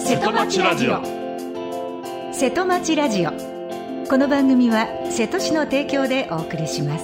瀬戸町ラジオ。 瀬戸町ラジオ。この番組は瀬戸市の提供でお送りします。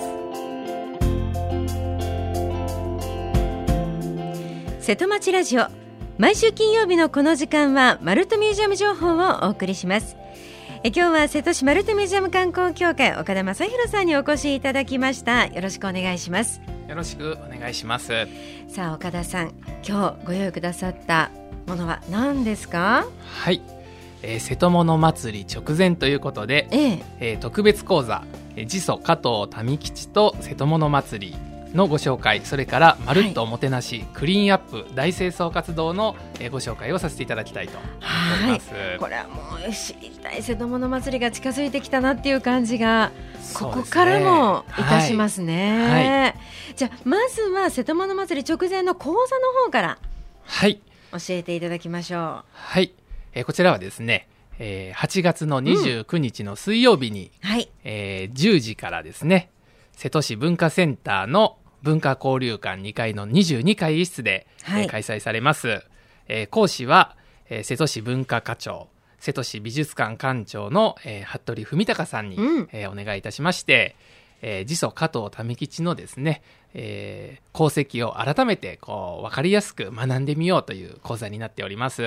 瀬戸町ラジオ、毎週金曜日のこの時間はマルトミュージアム情報をお送りします。今日は瀬戸市マルトミュージアム観光協会岡田正弘さんにお越しいただきました。よろしくお願いします。 よろしくお願いします。 さあ岡田さん、今日ご用意くださったものは何ですか？ はい、瀬戸物祭り直前ということで、特別講座地祖加藤民吉と瀬戸物祭りのご紹介、それからまるっとおもてなし、クリーンアップ大清掃活動のご紹介をさせていただきたいと思います。 これはもう知りたい瀬戸物祭りが近づいてきたなっていう感じが、ここからもいたしますね。じゃあまずは瀬戸物祭り直前の講座の方から教えていただきましょう。 はい、こちらはですね、8月の29日の水曜日に、10時からですね、瀬戸市文化センターの文化交流館2階の22階一室で、開催されます。講師は、瀬戸市文化課長、瀬戸市美術館館長の、服部文隆さんに、お願いいたしまして、地祖加藤民吉のですね、功績を改めて分かりやすく学んでみようという講座になっております。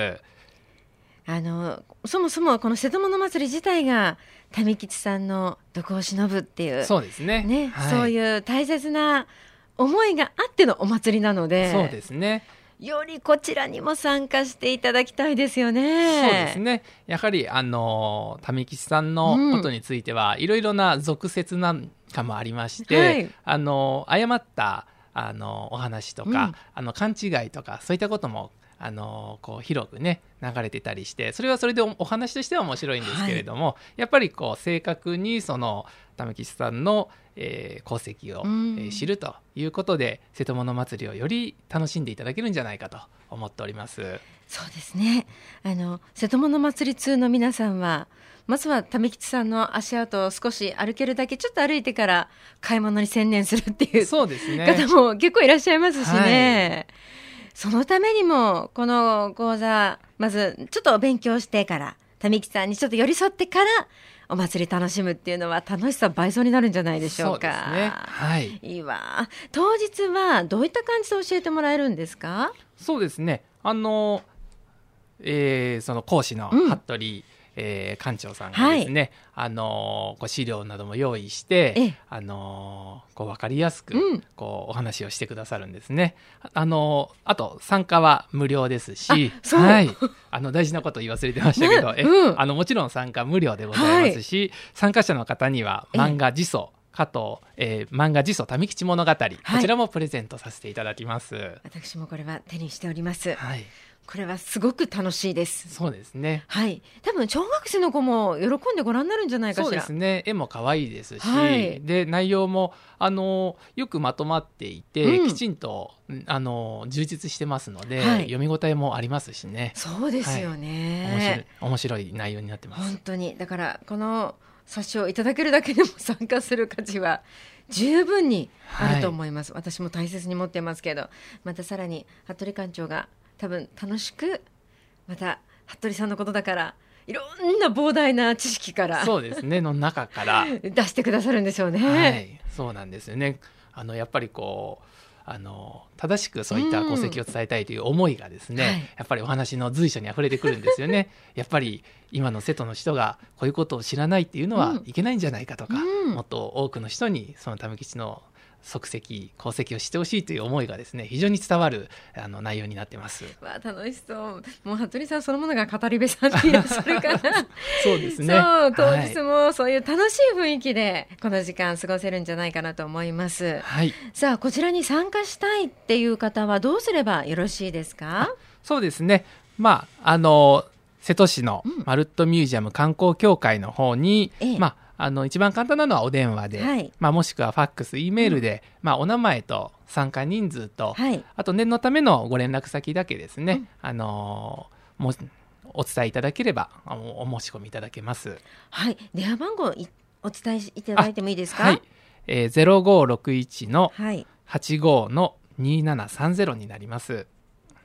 そもそもこの瀬戸物祭り自体が民吉さんの徳を忍ぶっていう、 そうですね、 そういう大切な思いがあってのお祭りなので、 そうですね、 よりこちらにも参加していただきたいですよね。 そうですね、やはり民吉さんのことについては、いろいろな俗説なんかもありまして、誤ったお話とか、勘違いとかそういったことも広くね流れてたりして、それはそれで お話としては面白いんですけれども、やっぱり正確にその民吉さんの、功績を、知るということで、瀬戸物祭りをより楽しんでいただけるんじゃないかと思っております。 そうですね、瀬戸物祭り通の皆さんはまずは民吉さんの足跡を少し歩けるだけちょっと歩いてから買い物に専念するっていう方も結構いらっしゃいますしね、そのためにもこの講座、まずちょっと勉強してから民吉さんにちょっと寄り添ってからお祭り楽しむっていうのは楽しさ倍増になるんじゃないでしょうか。 そうですね、 いいわ。当日はどういった感じで教えてもらえるんですか？ そうですね、その講師の服部、館長さんがですね、資料なども用意して、分かりやすく、お話をしてくださるんですね。あと参加は無料ですし、大事なこと言い忘れてましたけど、もちろん参加無料でございますし、参加者の方には漫画地祖漫画地祖民吉物語、こちらもプレゼントさせていただきます。 私もこれは手にしております。これはすごく楽しいです。 そうですね、 多分小学生の子も喜んでご覧になるんじゃないかしら。 そうですね、絵も可愛いですし、で内容もよくまとまっていて、きちんと充実してますので、読み応えもありますしね。 そうですよね、 面白い内容になってます。 本当に、だからこの冊子をいただけるだけでも参加する価値は十分にあると思います。私も大切に持ってますけど、またさらに服部館長が多分楽しく、また服部さんのことだからいろんな膨大な知識からそうですねの中から出してくださるんでしょうね。 そうなんですよね。やっぱり正しくそういった功績を伝えたいという思いがですね、やっぱりお話の随所にあふれてくるんですよね。やっぱり今の瀬戸の人がこういうことを知らないっていうのはいけないんじゃないかとか、もっと多くの人にその民吉の足跡功績を知ってほしいという思いがですね、非常に伝わる内容になってます。 楽しそう。もう服部さんそのものが語り部さんでいらっしゃるからそうですね、 当日もそういう楽しい雰囲気でこの時間過ごせるんじゃないかなと思います。さあ、こちらに参加したいっていう方はどうすればよろしいですか？ そうですね、瀬戸市のまるっとミュージアム観光協会の方に、一番簡単なのはお電話で、もしくはファックス、Eメールで、お名前と参加人数と、あと念のためのご連絡先だけですね、お伝えいただければお申し込みいただけます。 電話番号お伝えいただいてもいいですか ？0561の85の2730になります。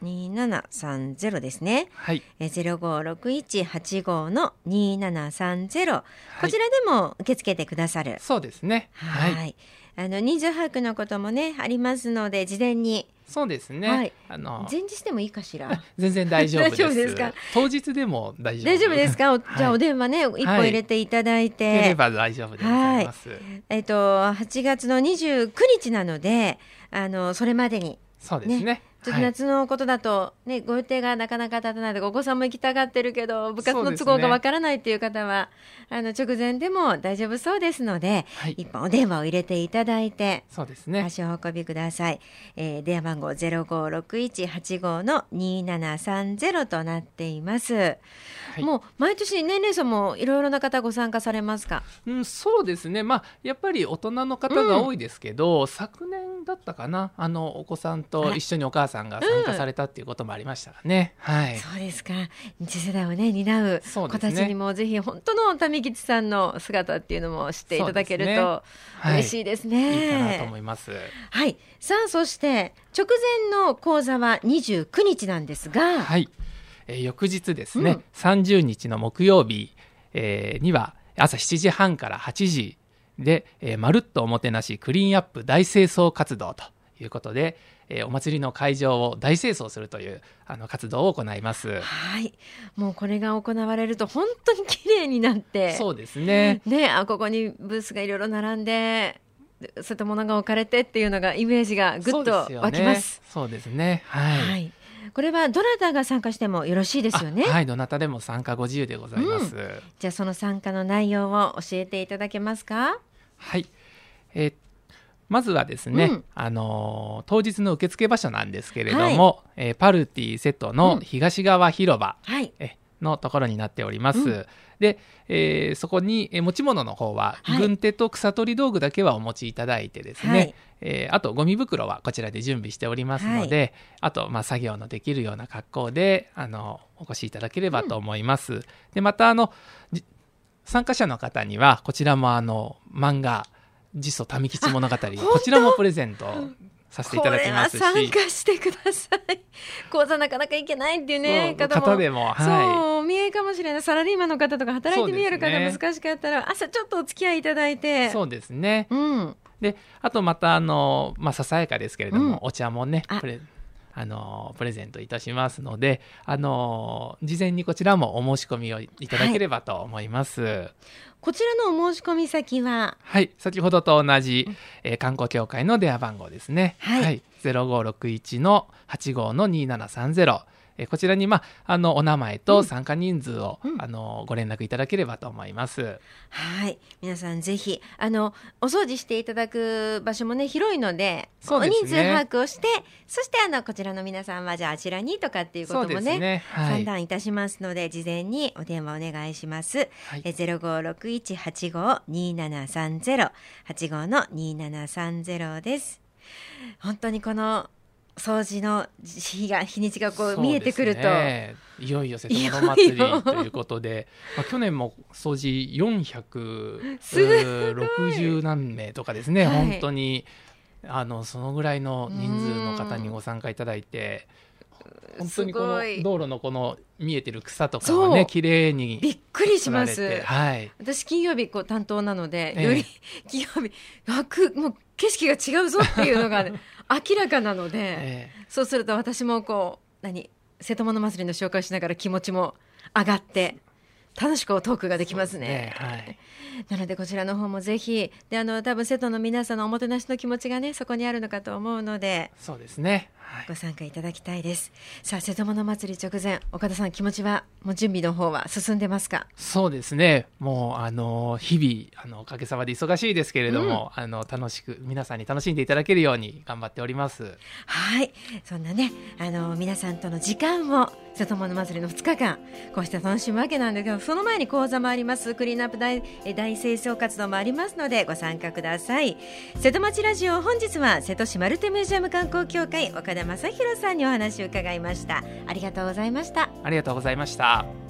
2730ですね。 はい。 056185の2730、こちらでも受け付けてくださる。 そうですね。 はい。人数把握のこともねありますので、事前に。 そうですね。 はい、前日でもいいかしら。 全然大丈夫です。 大丈夫ですか。 当日でも大丈夫。 大丈夫ですか。じゃあお電話ね、一本入れていただいて。 ければ大丈夫でございます。 8月の29日なので、それまでに。 そうですね。 ちょっと夏のことだと、ね、ご予定がなかなか立たないで、お子さんも行きたがってるけど部活の都合がわからないっていう方は、直前でも大丈夫そうですので、一本お電話を入れていただいて、 そうですね、 足をお運びください。電話番号 056185の2730となっています。もう毎年年齢層もいろいろな方ご参加されますか。 そうですね、やっぱり大人の方が多いですけど、昨年だったかな、お子さんと一緒にお母さんが参加されたっていうこともありましたね。 そうですか。次世代をね担う子たちにもぜひ本当の民吉さんの姿っていうのも知っていただけると嬉しいですね。 いいかなと思います。 はい。さあそして直前の講座は29日なんですが、 翌日ですね、30日の木曜日、には朝7時半から8時で、まるっとおもてなしクリーンアップ大清掃活動ということで、お祭りの会場を大清掃するという活動を行います。 もうこれが行われると本当に綺麗になって、 そうですね。 ここにブースがいろいろ並んで、そういったものが置かれてっていうのがイメージがぐっと湧きます。 そうですね。 これはどなたが参加してもよろしいですよね。 どなたでも参加ご自由でございます。 じゃあその参加の内容を教えていただけますか。 まずはですね、当日の受付場所なんですけれども、パルティ瀬戸の東側広場のところになっております。で、そこに持ち物の方は、軍手と草取り道具だけはお持ちいただいてですね、あとゴミ袋はこちらで準備しておりますので、あと作業のできるような格好でお越しいただければと思います。でまた参加者の方にはこちらも漫画実祖民吉物語こちらもプレゼントさせていただきますし、 これは参加してください。講座なかなか行けないっていうね方でも、 そう見えかもしれない。サラリーマンの方とか働いて見える方難しかったら、朝ちょっとお付き合いいただいて。 そうですね。であとまたささやかですけれども、お茶もねプレゼントいたしますので、事前にこちらもお申し込みをいただければと思います。 こちらのお申し込み先は、 先ほどと同じ、観光協会の電話番号ですね。0561の85の2730、こちらに、お名前と参加人数を、ご連絡いただければと思います。 皆さんぜひお掃除していただく場所もね広いので、 そうですね、 お人数把握をして、そしてこちらの皆さんはじゃああちらにとかっていうこともね、判断いたしますので、事前にお電話お願いします。0561852730 85の2730です。本当にこの掃除の日にちが見えてくると、 いよいよ瀬戸物祭りということで去年も掃除460何名とかですね、本当にそのぐらいの人数の方にご参加いただいて、本当にこの道路のこの見えてる草とかがね綺麗にびっくりします。 私金曜日担当なので、より金曜日もう景色が違うぞっていうのが、明らかなので、そうすると私も瀬戸物祭りの紹介しながら気持ちも上がって楽しくトークができますね。なのでこちらの方もぜひで、多分瀬戸の皆さんのおもてなしの気持ちがねそこにあるのかと思うので、 そうですね、 ご参加いただきたいです。さあ瀬戸物祭り直前、岡田さん気持ちはもう準備の方は進んでますか。 そうですね、もう日々おかげさまで忙しいですけれども、楽しく皆さんに楽しんでいただけるように頑張っております。 そんなね皆さんとの時間を瀬戸物祭りの2日間こうして楽しむわけなんですけど、その前に講座もあります。クリーンアップ大清掃活動もありますのでご参加ください。瀬戸町ラジオ、本日は瀬戸市マルテミュージアム観光協会岡田正弘さんにお話を伺いました。ありがとうございました。 ありがとうございました。